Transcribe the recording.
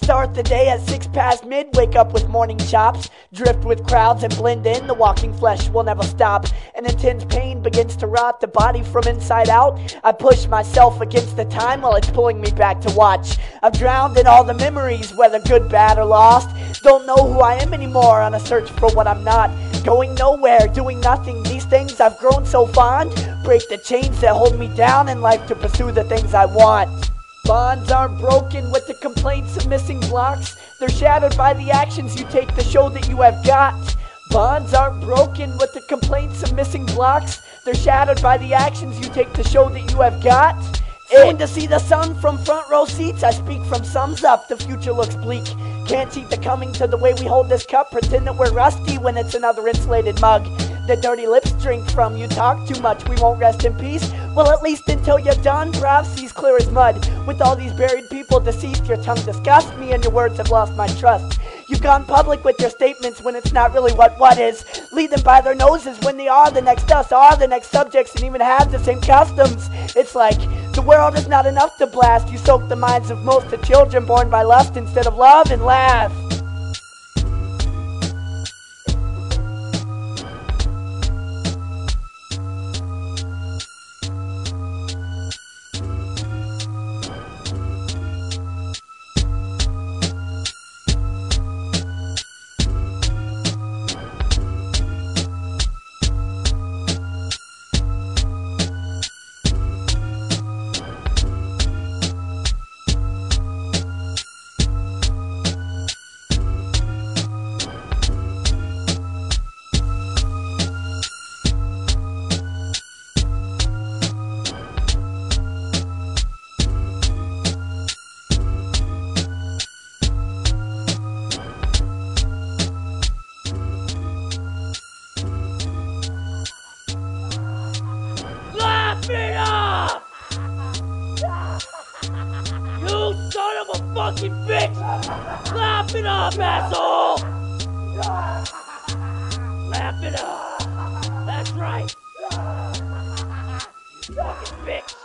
Start the day at 6 past mid, wake up with morning chops, drift with crowds and blend in, the walking flesh will never stop. An intense pain begins to rot the body from inside out. I push myself against the time while it's pulling me back to watch. I've drowned in all the memories, whether good, bad, or lost. Don't know who I am anymore, on a search for what I'm not. Going nowhere, doing nothing, these things I've grown so fond. Break the chains that hold me down in life to pursue the things I want. Bonds aren't broken with the complaints of missing blocks. They're shattered by the actions you take to show that you have got. Bonds aren't broken with the complaints of missing blocks. They're shattered by the actions you take to show that you have got. Soon to see the sun from front row seats, I speak from sums up, the future looks bleak. Can't see the coming to the way we hold this cup, pretend that we're rusty when it's another insulated mug. The dirty lips drink from, you talk too much, we won't rest in peace. Well, at least until you're done, prophecies clear as mud. With all these buried people deceased, your tongue disgusts me and your words have lost my trust. You've gone public with your statements when it's not really what is. Lead them by their noses when they are the next us, are the next subjects, and even have the same customs. It's like the world is not enough to blast. You soak the minds of most the children born by lust instead of love and laugh. Laugh it up! You son of a fucking bitch! Laugh it up, asshole! Laugh it up! That's right! You fucking bitch!